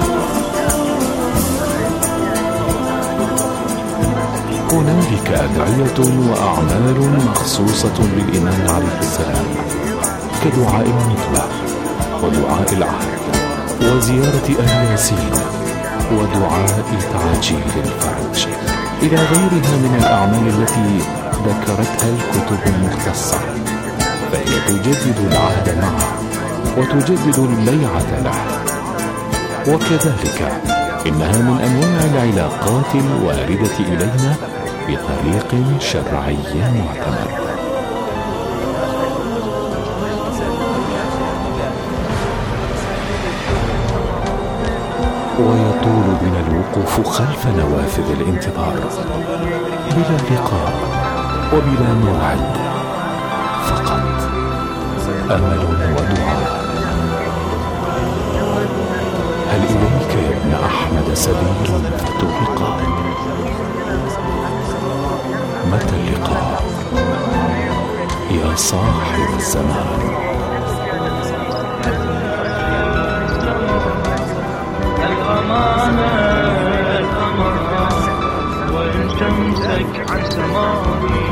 هنالك أدعية وأعمال مخصوصة للإمام عليه السلام، كدعاء الندوة ودعاء العهد وزيارة أهل ياسين ودعاء تعجيل الفرج، إلى غيرها من الأعمال التي ذكرتها الكتب المختصة، فهي تجدد العهد معه وتجدد البيعة له. وكذلك إنها من أنواع العلاقات الواردة إلينا بطريق شرعي معتمد. ويطول بنا الوقوف خلف نوافذ الانتظار بلا لقاء وبلا موعد، فقط أمل ودعاء. هل إليك يا ابن أحمد سبيل فتلقى؟ متى اللقاء يا صاحب الزمان؟ الأمانة الأمانة وإن تمسك عن سماوي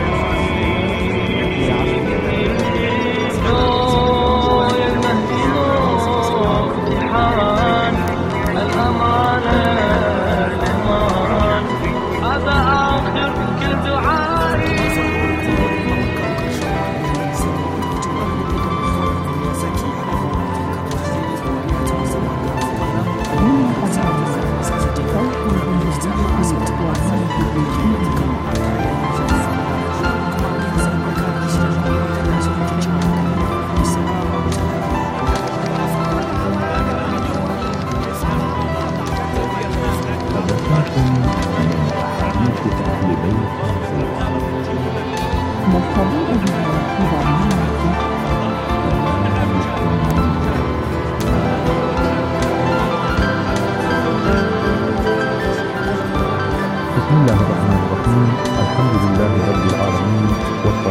بسم الله الرحمن الرحيم. الحمد لله رب العالمين.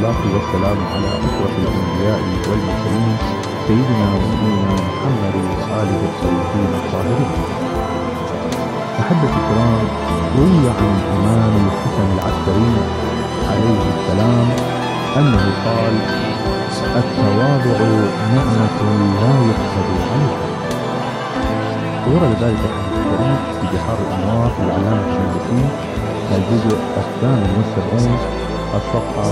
الصلاة والسلام على أشرف الأنبياء والمرسلين سيدنا ونبينا محمد وآله الطيبين الطاهرين. أحبتي الكرام، روي عن الإمام الحسن العسكري عليه السلام أنه قال: التواضع نعمة لا يحسد عليها. ورد ذلك الحديث الكريم في بحار الأنوار للعلامة الشنقيطي الجزء 72 الصفحة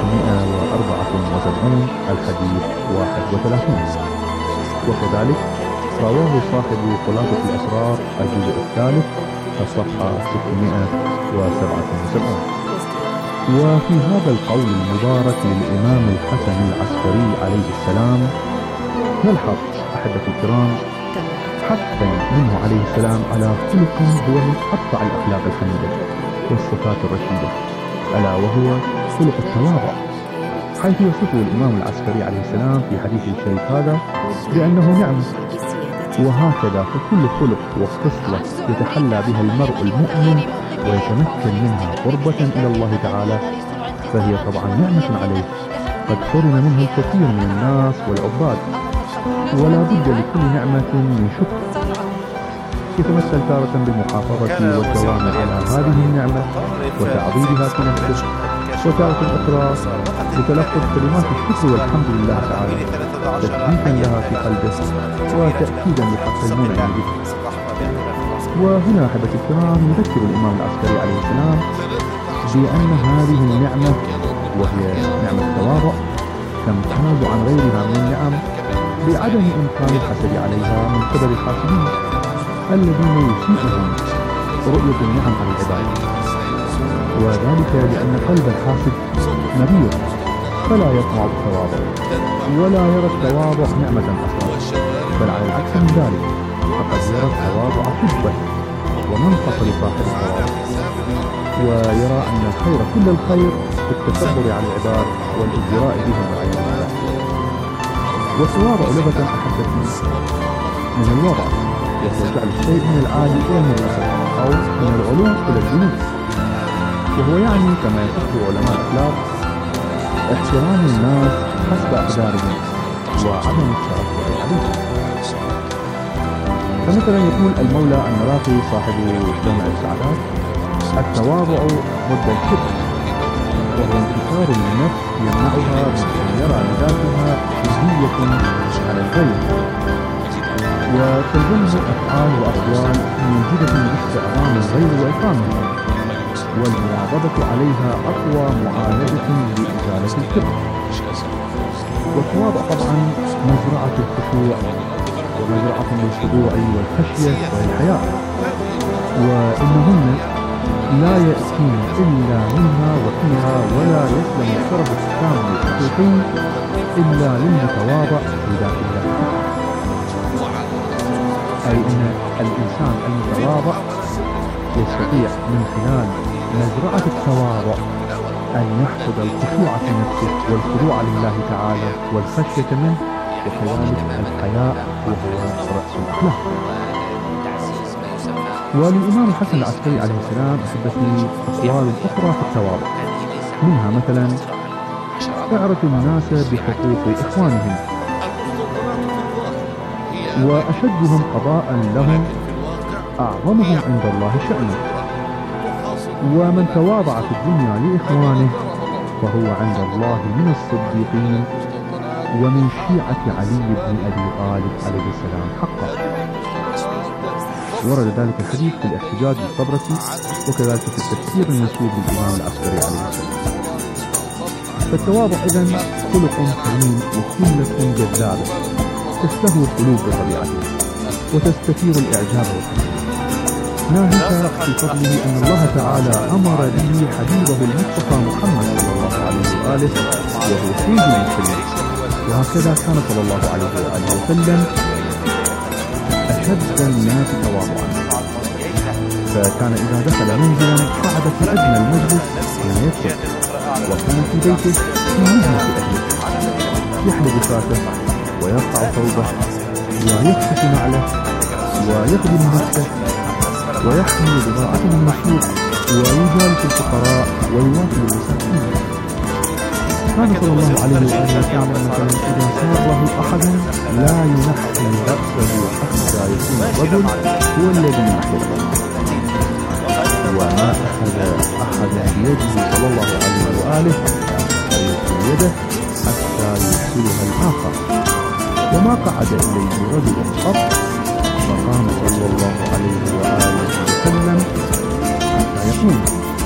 374 الحديث 31. وكذلك رواه صاحب خلاصة الأسرار الجزء الثالث الصفحة 677. وفي هذا القول المبارك للإمام الحسن العسكري عليه السلام نلحظ أحبة الكرام حثا منه عليه السلام على خلق هو من أرفع الأخلاق الحميدة والصفات الرشيدة، ألا وهو خلق التواضع، حيث يصفه الإمام العسكري عليه السلام في حديث الشريف هذا بأنه نعمة. وهكذا فكل خلق وخصلة يتحلى بها المرء المؤمن ويتمكن منها قربة إلى الله تعالى فهي طبعا نعمة عليه، قد حرم منها الكثير من الناس والعباد، ولا بد لكل نعمة من شكر يتمثل تارة بالمحافظة والدوام على هذه النعمة وتعظيمها في نفسه، وتارة أخرى بتلفظ كلمات الشكر والحمد لله تعالى تثبيتا لها في قلبه وتأكيدا لحق المنعم به. وهنا أحبتي الكرام يذكر الإمام العسكري عليه السلام بأن هذه النعمة وهي نعمة التواضع تمتاز عن غيرها من النعم بعدم إمكان الحسد عليها من قبل الحاسدين الذين يسيئهم رؤية النعم على العباد، وذلك لأن قلب الحاسد مريض فلا يطمع بالتواضع ولا يرى التواضع نعمة أصلا، بل على العكس من ذلك فقد يرى التواضع حبا ومنطق لصاحب التواضع، ويرى أن الخير كل الخير في التكبر على العباد والازدراء بهم والعياذ بالله. والتواضع لغة أحبتني من الوضع، وهو جعل الشيء من العالي إلى المرتفع أو من العلو إلى الجنوب، وهو يعني كما يصف علماء الأخلاق احترام الناس حسب أقدارهم وعدم التأثر عليهم. فمثلا يقول المولى النراقي صاحب جامع السعادات: التواضع ضد الكبر، وهو انكسار للنفس يمنعها من أن يرى لذاتها حزية على الغير، وتلزمه أفعال وأقوال موجودة باستعظام الغير وإكرامه، والمواظبة عليها أقوى معالجة لإزالة الكبر. والتواضع طبعا مزرعة الخشوع ومزرعة للخضوع والخشية والحياء، وإنهن لا يأتين إلا منها وفيها، ولا يسلم الشرف التام الحقيقي إلا للمتواضع بذات الله، أي أن الإنسان المتواضع يستطيع من خلال مزرعة التواضع أن يحفظ الخشوع في نفسه والخضوع لله تعالى والخشية منه، وكذلك الحياء وهو رأس الأخلاق. وللإمام الحسن العسكري عليه السلام أحبتني أقوال أخرى في التواضع، منها مثلا: اعرفوا الناس بحقوق إخوانهم، وأشدهم قضاء لهم أعظمهم عند الله شأنه، ومن تواضع في الدنيا لإخوانه فهو عند الله من الصديقين ومن شيعة علي بن أبي طالب عليه السلام حقا. ورد ذلك الحديث في الاحتجاج بالطبرسي، وكذلك في التفسير المنسوب للإمام العسكري عليه السلام. فالتواضع إذن خلق كريم وخلة جذابة تستهوي القلوب بطبيعته وتستثير الإعجاب والحب، ناهيك في فضله أن الله تعالى أمر به حبيبه المصطفى محمد صلى الله عليه وآله وهو سيد المرسلين، وهكذا كان صلى الله عليه وآله وسلم أشد الناس تواضعا، فكان إذا دخل منزلا قعد في أدنى المجلس حين يدخل، وكان في بيته في مجلس أهله يحلب فاته ويرفع ثوبه ويكشف نعله ويخدم نفسه ويحمل بضاعته المسوق ويجالس الفقراء ويواكب المساكين. وكان صلى الله عليه وآله يعمل مثلا إذا ساره أحد لا ينحي رأسه حتى يكون الرجل هو الذي يحبه، وما أخذ أحد بيده صلى الله عليه وآله فيرسل يده حتى يرسلها الآخر، وما قعد إليه رجل قط فقام صلى الله عليه وآله وسلم حتى يقوم.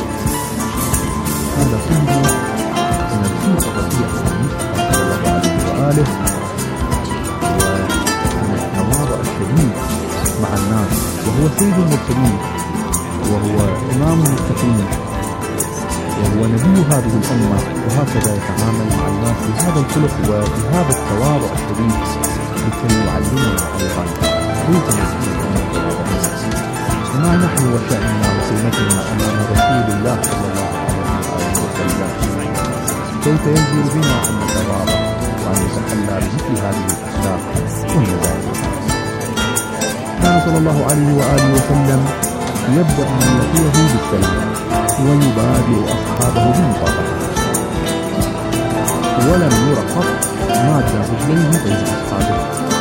هذا كله من الخلق الرفيع صلى الله عليه وآله، ومن التواضع الشديد مع الناس، وهو سيد المرسلين، وهو إمام المتقين، وهو نبي هذه الأمة، وهكذا يتعامل مع الناس بهذا الخلق وبهذا التواضع الشديد لكي يعلمنا أيضا كيف نسير وما نحن وشأننا وسيمتنا أمام رسول الله صلى الله عليه وسلم، كيف يجب بنا أن نتواضع وأن نتحلى بمثل هذه الأخلاق والمبادئ. كان صلى الله عليه وآله وسلم يبدأ من لقيه بالسلام ويبادئ أصحابه بالمقاطعة، ولم ير قط ماد رجليه بين أصحابه،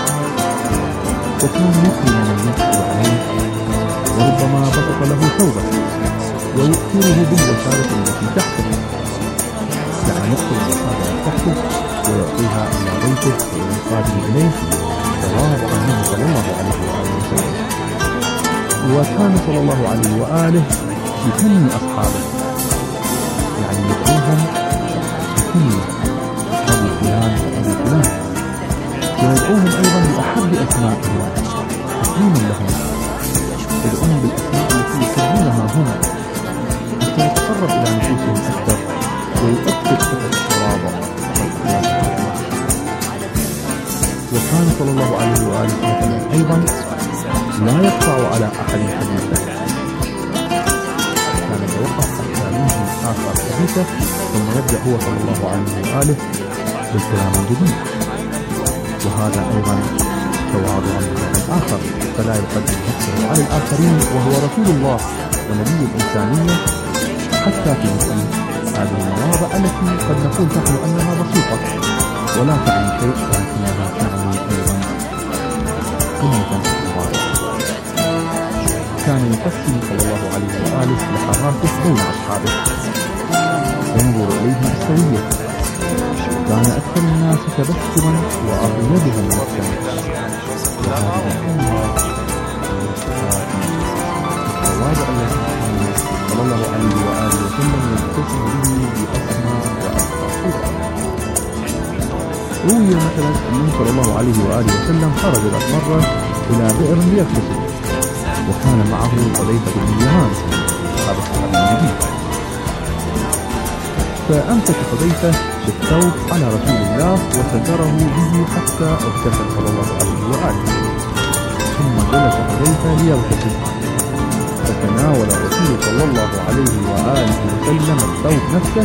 وكان يكرم من يدخل عليه، وربما بسط له ثوبه ويؤثره بالبشارة التي تحته، يعني يأخذ البشارة تحته ويعطيها إلى بيته ويقادم إليه تواضعا منه صلى الله عليه وآله وسلم. وكان صلى الله عليه وآله يكني أصحابه، يعني يدعوهم بكني أبو فلان وأبو فلان، ويدعوهم أيضا بأحب أسمائهم تكريما لهم، يدعوهم بالأسماء التي يسمونها هنا حتى يتقرب إلى نفوسهم أكثر ويؤكد صفة التواضع. وكان صلى الله عليه وآله مثلا أيضا لا يقطع على أحد حديثا، كان يتوقف حتى منه آخر حديثه ثم يبدأ هو صلى الله عليه وآله بالكلام الجديد، وهذا أيضا تواضع من الآخر، فلا يقدم نفسه على الآخرين وهو رسول الله ونبي الإنسانية، حتى في مثل هذه المواضع التي قد نقول نحن أنها بسيطة ولا تعني شيء، لكنها تعني أيضا قمة التواضع. كان يقسم صلى الله عليه وآله لحظاته بين أصحابه وينظر إليهم بالسوية، كان أكثر الناس تبسما وأغلبهم نفسا، وهذه الأمة التواضع الذي صلى الله عليه وآله وسلم يتصل به بأسمى وأرقى صورة. روي مثلا أنه صلى الله عليه وآله وسلم خرج ذات مرة إلى بئر ليغتسل، وكان معه حذيفة بن اليمان أصحاب الصحابي الجديد، فأمسك حذيفة بالثوب على رسول الله وستره به حتى اغتسل صلى الله عليه وآله، ثم جلس حذيفة ليغتسل، فتناول الرسول صلى الله عليه وآله وسلم الثوب نفسه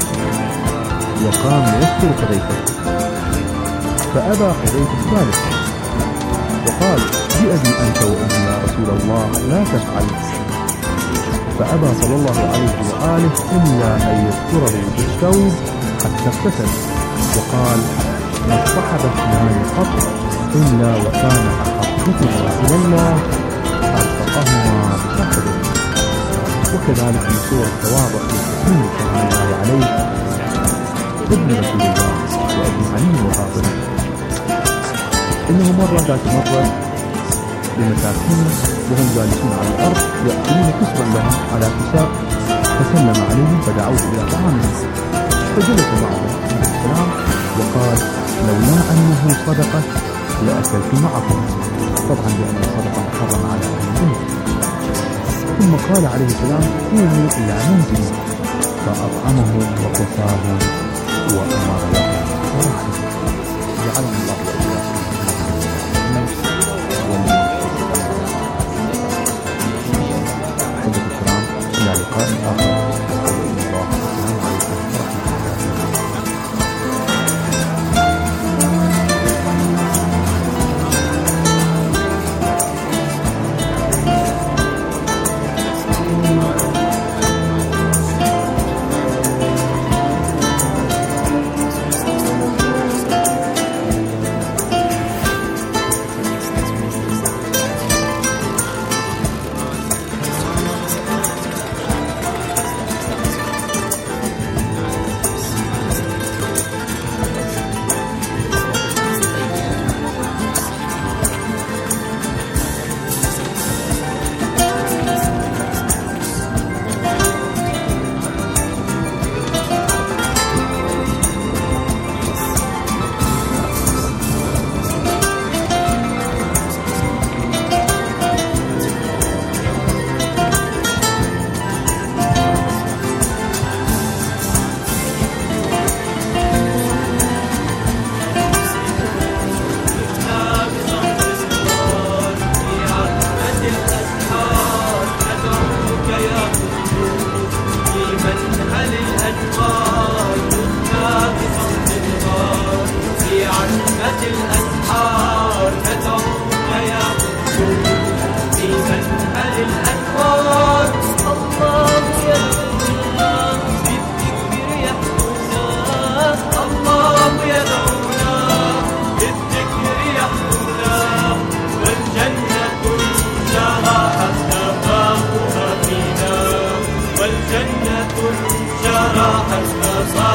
وقام يستر حذيفة، فأبى حذيفة ذلك وقال: بأبي أنت وأمي يا رسول الله لا تفعل. فأبى صلى الله عليه وآله إلا أن يستره بالثوب حتى اغتسل، وقال: ما اصطحب اثنان قط إلا وكان أحقهما إلى الله أرفقهما بصحبه. وكذلك من صور التواضع والتسليم سلام الله عليه ابن رسول الله وابن علي وفاطمة، إنه مرة ذات مرة لمساكين وهم جالسون على الأرض يأكلون كسرا لهم على كساء، فسلم عليهم فدعوه إلى طعامهم، فجلس معهم عليه السلام وقال: لولا أنه صدقة لأكلت معكم، طبعا لأن الصدقة محرم على أهل الأمة. ثم قال عليه السلام: قوموا إلى منزلي، فأطعمهم وكساهم وأمر لهم ورحمه. جعلنا الله وإياكم أحبة الكرام، إلى لقاء آخر. السلام عليكم ورحمة الله.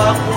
أخلاق